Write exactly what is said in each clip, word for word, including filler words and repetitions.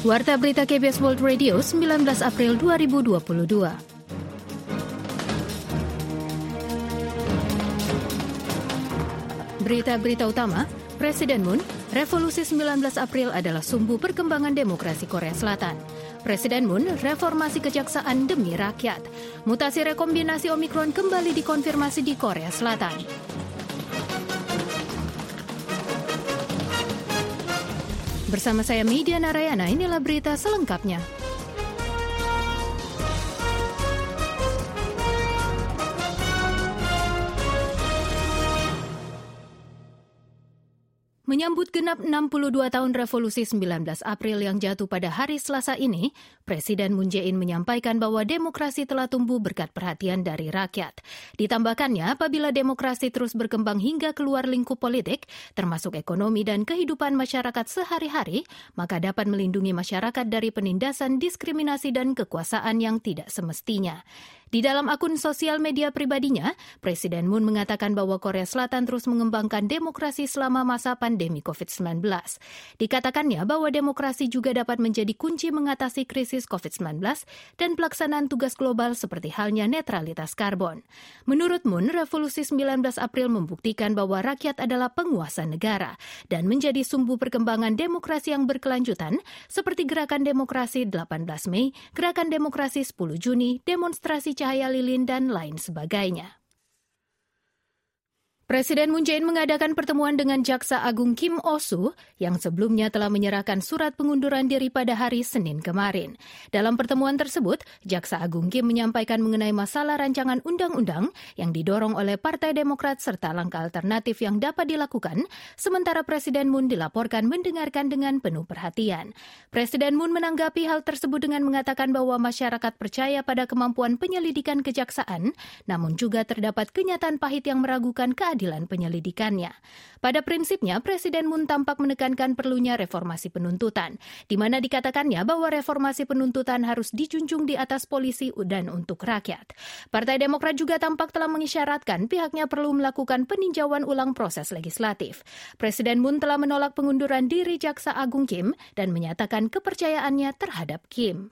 Warta Berita K B S World Radio sembilan belas April dua ribu dua puluh dua. Berita-berita utama, Presiden Moon, revolusi sembilan belas April adalah sumbu perkembangan demokrasi Korea Selatan. Presiden Moon, reformasi kejaksaan demi rakyat. Mutasi rekombinasi Omikron kembali dikonfirmasi di Korea Selatan. Bersama saya Media Narayana, inilah berita selengkapnya. Menyambut genap enam puluh dua tahun revolusi sembilan belas April yang jatuh pada hari Selasa ini, Presiden Moon Jae-in menyampaikan bahwa demokrasi telah tumbuh berkat perhatian dari rakyat. Ditambahkannya, apabila demokrasi terus berkembang hingga keluar lingkup politik, termasuk ekonomi dan kehidupan masyarakat sehari-hari, maka dapat melindungi masyarakat dari penindasan, diskriminasi, dan kekuasaan yang tidak semestinya. Di dalam akun sosial media pribadinya, Presiden Moon mengatakan bahwa Korea Selatan terus mengembangkan demokrasi selama masa pandemi covid sembilan belas. Dikatakannya bahwa demokrasi juga dapat menjadi kunci mengatasi krisis covid sembilan belas dan pelaksanaan tugas global seperti halnya netralitas karbon. Menurut Moon, revolusi sembilan belas April membuktikan bahwa rakyat adalah penguasa negara dan menjadi sumbu perkembangan demokrasi yang berkelanjutan seperti Gerakan Demokrasi delapan belas Mei, Gerakan Demokrasi sepuluh Juni, demonstrasi cahaya lilin, dan lain sebagainya. Presiden Moon Jae-in mengadakan pertemuan dengan Jaksa Agung Kim Oh-soo yang sebelumnya telah menyerahkan surat pengunduran diri pada hari Senin kemarin. Dalam pertemuan tersebut, Jaksa Agung Kim menyampaikan mengenai masalah rancangan undang-undang yang didorong oleh Partai Demokrat serta langkah alternatif yang dapat dilakukan, sementara Presiden Moon dilaporkan mendengarkan dengan penuh perhatian. Presiden Moon menanggapi hal tersebut dengan mengatakan bahwa masyarakat percaya pada kemampuan penyelidikan kejaksaan, namun juga terdapat kenyataan pahit yang meragukan keadilan penyelidikannya. Pada prinsipnya, Presiden Moon tampak menekankan perlunya reformasi penuntutan, di mana dikatakannya bahwa reformasi penuntutan harus dijunjung di atas polisi dan untuk rakyat. Partai Demokrat juga tampak telah mengisyaratkan pihaknya perlu melakukan peninjauan ulang proses legislatif. Presiden Moon telah menolak pengunduran diri Jaksa Agung Kim dan menyatakan kepercayaannya terhadap Kim.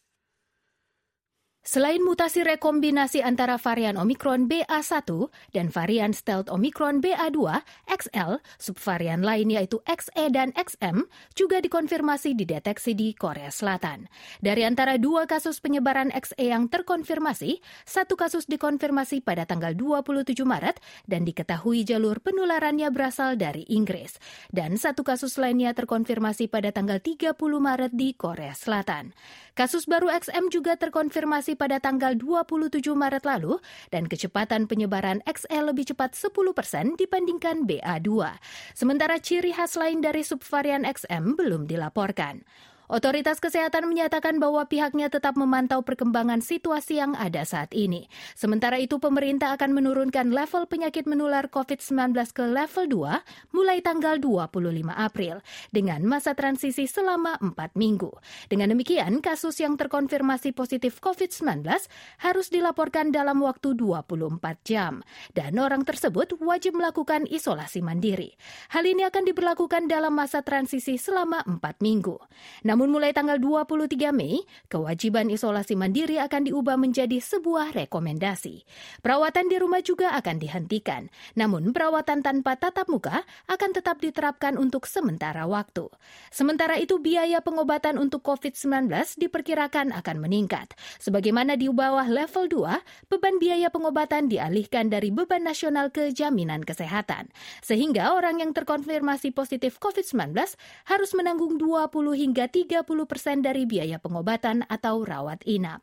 Selain mutasi rekombinasi antara varian Omikron B A satu dan varian stealth Omikron B A dua, X L, subvarian lain yaitu X E dan X M juga dikonfirmasi dideteksi di Korea Selatan. Dari antara dua kasus penyebaran X E yang terkonfirmasi, satu kasus dikonfirmasi pada tanggal dua puluh tujuh Maret dan diketahui jalur penularannya berasal dari Inggris. Dan satu kasus lainnya terkonfirmasi pada tanggal tiga puluh Maret di Korea Selatan. Kasus baru X M juga terkonfirmasi pada tanggal dua puluh tujuh Maret lalu dan kecepatan penyebaran X E lebih cepat sepuluh persen dibandingkan B A dua. Sementara ciri khas lain dari subvarian X M belum dilaporkan. Otoritas Kesehatan menyatakan bahwa pihaknya tetap memantau perkembangan situasi yang ada saat ini. Sementara itu, pemerintah akan menurunkan level penyakit menular covid sembilan belas ke level dua mulai tanggal dua puluh lima April dengan masa transisi selama empat minggu. Dengan demikian, kasus yang terkonfirmasi positif covid sembilan belas harus dilaporkan dalam waktu dua puluh empat jam dan orang tersebut wajib melakukan isolasi mandiri. Hal ini akan diberlakukan dalam masa transisi selama empat minggu. Namun Namun mulai tanggal dua puluh tiga Mei, kewajiban isolasi mandiri akan diubah menjadi sebuah rekomendasi. Perawatan di rumah juga akan dihentikan, namun perawatan tanpa tatap muka akan tetap diterapkan untuk sementara waktu. Sementara itu, biaya pengobatan untuk covid sembilan belas diperkirakan akan meningkat. Sebagaimana di bawah level dua, beban biaya pengobatan dialihkan dari beban nasional ke jaminan kesehatan. Sehingga orang yang terkonfirmasi positif covid sembilan belas harus menanggung dua puluh hingga tiga puluh persen dari biaya pengobatan atau rawat inap.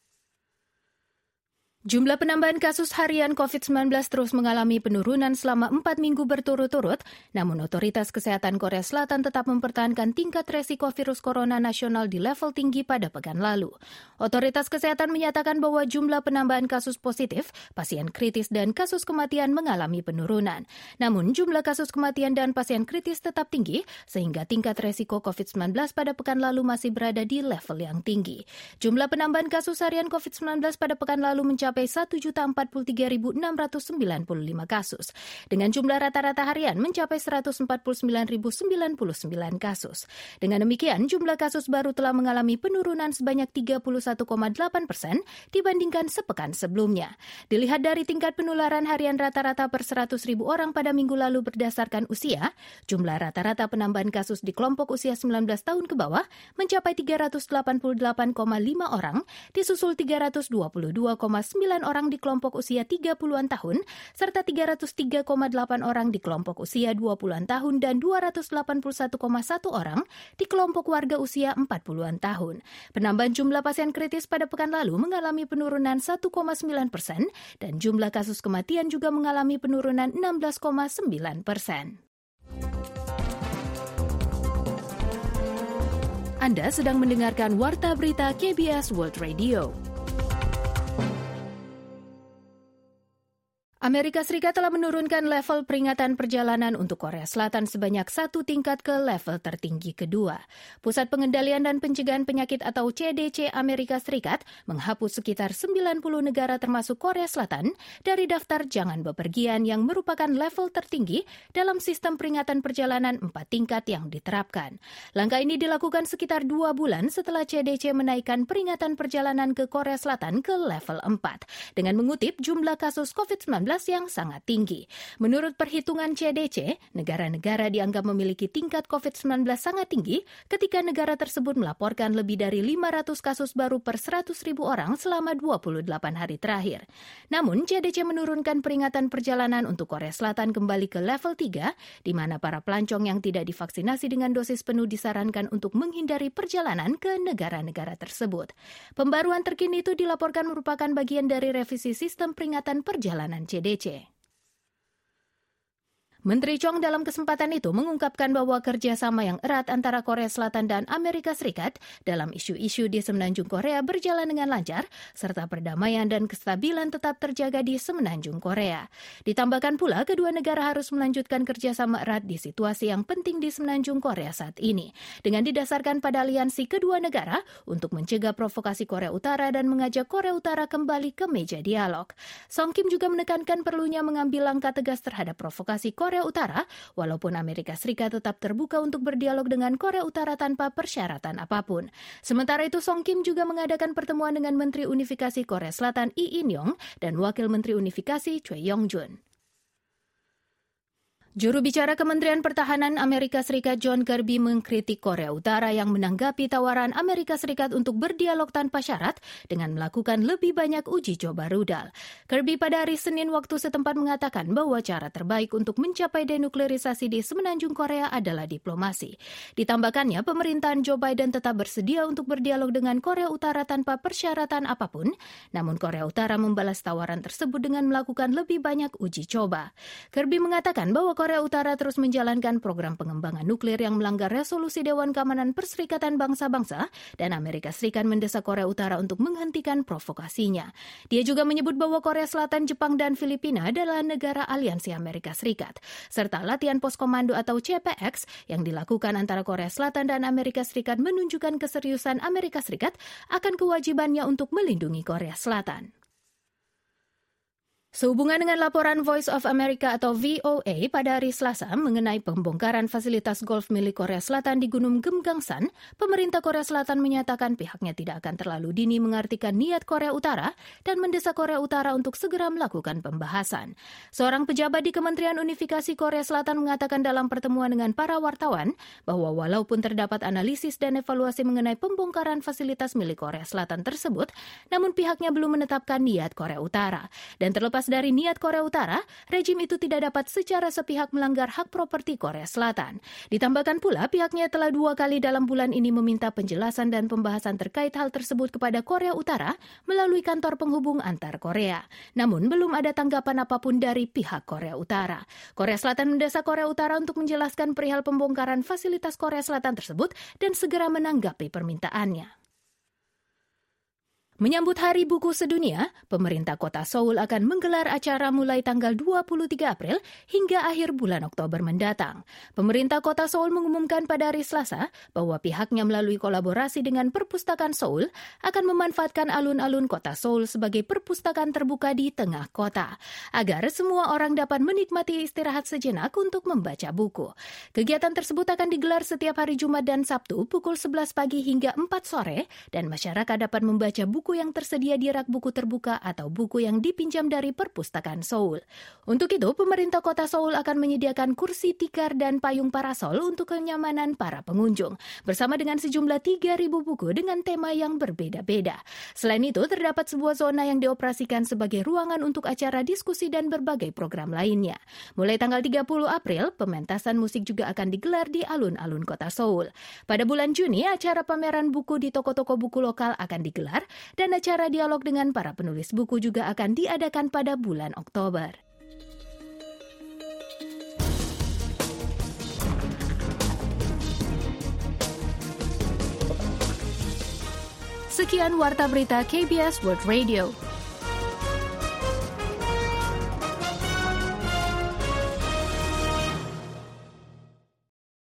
Jumlah penambahan kasus harian covid sembilan belas terus mengalami penurunan selama empat minggu berturut-turut, namun otoritas kesehatan Korea Selatan tetap mempertahankan tingkat resiko virus corona nasional di level tinggi pada pekan lalu. Otoritas kesehatan menyatakan bahwa jumlah penambahan kasus positif, pasien kritis dan kasus kematian mengalami penurunan. Namun jumlah kasus kematian dan pasien kritis tetap tinggi, sehingga tingkat resiko covid sembilan belas pada pekan lalu masih berada di level yang tinggi. Jumlah penambahan kasus harian covid sembilan belas pada pekan lalu mencapai mencapai satu juta empat puluh tiga ribu enam ratus sembilan puluh lima kasus, dengan jumlah rata-rata harian mencapai seratus empat puluh sembilan ribu sembilan puluh sembilan kasus. Dengan demikian, jumlah kasus baru telah mengalami penurunan sebanyak tiga puluh satu koma delapan persen dibandingkan sepekan sebelumnya. Dilihat dari tingkat penularan harian rata-rata per seratus ribu orang pada minggu lalu berdasarkan usia, jumlah rata-rata penambahan kasus di kelompok usia sembilan belas tahun ke bawah mencapai tiga ratus delapan puluh delapan koma lima orang, disusul tiga ratus dua puluh dua koma sembilan orang di kelompok usia tiga puluhan tahun, serta tiga ratus tiga koma delapan orang di kelompok usia dua puluhan tahun dan dua ratus delapan puluh satu koma satu orang di kelompok warga usia empat puluhan tahun. Penambahan jumlah pasien kritis pada pekan lalu mengalami penurunan satu koma sembilan persen dan jumlah kasus kematian juga mengalami penurunan enam belas koma sembilan persen. Anda sedang mendengarkan Warta Berita K B S World Radio. Amerika Serikat telah menurunkan level peringatan perjalanan untuk Korea Selatan sebanyak satu tingkat ke level tertinggi kedua. Pusat Pengendalian dan Pencegahan Penyakit atau C D C Amerika Serikat menghapus sekitar sembilan puluh negara termasuk Korea Selatan dari daftar jangan bepergian yang merupakan level tertinggi dalam sistem peringatan perjalanan empat tingkat yang diterapkan. Langkah ini dilakukan sekitar dua bulan setelah C D C menaikkan peringatan perjalanan ke Korea Selatan ke level empat dengan mengutip jumlah kasus covid sembilan belas yang sangat tinggi. Menurut perhitungan C D C, negara-negara dianggap memiliki tingkat covid sembilan belas sangat tinggi ketika negara tersebut melaporkan lebih dari lima ratus kasus baru per seratus ribu orang selama dua puluh delapan hari terakhir. Namun, C D C menurunkan peringatan perjalanan untuk Korea Selatan kembali ke level tiga, di mana para pelancong yang tidak divaksinasi dengan dosis penuh disarankan untuk menghindari perjalanan ke negara-negara tersebut. Pembaruan terkini itu dilaporkan merupakan bagian dari revisi sistem peringatan perjalanan C D C. Menteri Chong dalam kesempatan itu mengungkapkan bahwa kerjasama yang erat antara Korea Selatan dan Amerika Serikat dalam isu-isu di Semenanjung Korea berjalan dengan lancar, serta perdamaian dan kestabilan tetap terjaga di Semenanjung Korea. Ditambahkan pula, kedua negara harus melanjutkan kerjasama erat di situasi yang penting di Semenanjung Korea saat ini, dengan didasarkan pada aliansi kedua negara untuk mencegah provokasi Korea Utara dan mengajak Korea Utara kembali ke meja dialog. Song Kim juga menekankan perlunya mengambil langkah tegas terhadap provokasi Korea Utara, walaupun Amerika Serikat tetap terbuka untuk berdialog dengan Korea Utara tanpa persyaratan apapun. Sementara itu, Song Kim juga mengadakan pertemuan dengan Menteri Unifikasi Korea Selatan Lee In-yong dan Wakil Menteri Unifikasi Choi Yong-jun. Juru bicara Kementerian Pertahanan Amerika Serikat John Kirby mengkritik Korea Utara yang menanggapi tawaran Amerika Serikat untuk berdialog tanpa syarat dengan melakukan lebih banyak uji coba rudal. Kirby pada hari Senin waktu setempat mengatakan bahwa cara terbaik untuk mencapai denuklerisasi di Semenanjung Korea adalah diplomasi. Ditambahkannya, pemerintahan Joe Biden tetap bersedia untuk berdialog dengan Korea Utara tanpa persyaratan apapun, namun Korea Utara membalas tawaran tersebut dengan melakukan lebih banyak uji coba. Kirby mengatakan bahwa Korea Utara terus menjalankan program pengembangan nuklir yang melanggar resolusi Dewan Keamanan Perserikatan Bangsa-Bangsa dan Amerika Serikat mendesak Korea Utara untuk menghentikan provokasinya. Dia juga menyebut bahwa Korea Selatan, Jepang, dan Filipina adalah negara aliansi Amerika Serikat, serta latihan pos komando atau C P X yang dilakukan antara Korea Selatan dan Amerika Serikat menunjukkan keseriusan Amerika Serikat akan kewajibannya untuk melindungi Korea Selatan. Sehubungan dengan laporan Voice of America atau V O A pada hari Selasa mengenai pembongkaran fasilitas golf milik Korea Selatan di Gunung Geumgangsan, pemerintah Korea Selatan menyatakan pihaknya tidak akan terlalu dini mengartikan niat Korea Utara dan mendesak Korea Utara untuk segera melakukan pembahasan. Seorang pejabat di Kementerian Unifikasi Korea Selatan mengatakan dalam pertemuan dengan para wartawan bahwa walaupun terdapat analisis dan evaluasi mengenai pembongkaran fasilitas milik Korea Selatan tersebut, namun pihaknya belum menetapkan niat Korea Utara. Dan terlepas dari niat Korea Utara, rejim itu tidak dapat secara sepihak melanggar hak properti Korea Selatan. Ditambahkan pula, pihaknya telah dua kali dalam bulan ini meminta penjelasan dan pembahasan terkait hal tersebut kepada Korea Utara melalui kantor penghubung antar Korea. Namun, belum ada tanggapan apapun dari pihak Korea Utara. Korea Selatan mendesak Korea Utara untuk menjelaskan perihal pembongkaran fasilitas Korea Selatan tersebut dan segera menanggapi permintaannya. Menyambut Hari Buku Sedunia, pemerintah kota Seoul akan menggelar acara mulai tanggal dua puluh tiga April hingga akhir bulan Oktober mendatang. Pemerintah kota Seoul mengumumkan pada hari Selasa bahwa pihaknya melalui kolaborasi dengan Perpustakaan Seoul akan memanfaatkan alun-alun kota Seoul sebagai perpustakaan terbuka di tengah kota, agar semua orang dapat menikmati istirahat sejenak untuk membaca buku. Kegiatan tersebut akan digelar setiap hari Jumat dan Sabtu pukul sebelas pagi hingga empat sore, dan masyarakat dapat membaca buku buku yang tersedia di rak buku terbuka atau buku yang dipinjam dari Perpustakaan Seoul. Untuk itu, pemerintah kota Seoul akan menyediakan kursi tikar dan payung parasol untuk kenyamanan para pengunjung, bersama dengan sejumlah tiga ribu buku dengan tema yang berbeda-beda. Selain itu, terdapat sebuah zona yang dioperasikan sebagai ruangan untuk acara diskusi dan berbagai program lainnya. Mulai tanggal tiga puluh April, pementasan musik juga akan digelar di alun-alun kota Seoul. Pada bulan Juni, acara pameran buku di toko-toko buku lokal akan digelar, dan acara dialog dengan para penulis buku juga akan diadakan pada bulan Oktober. Sekian Warta Berita K B S World Radio.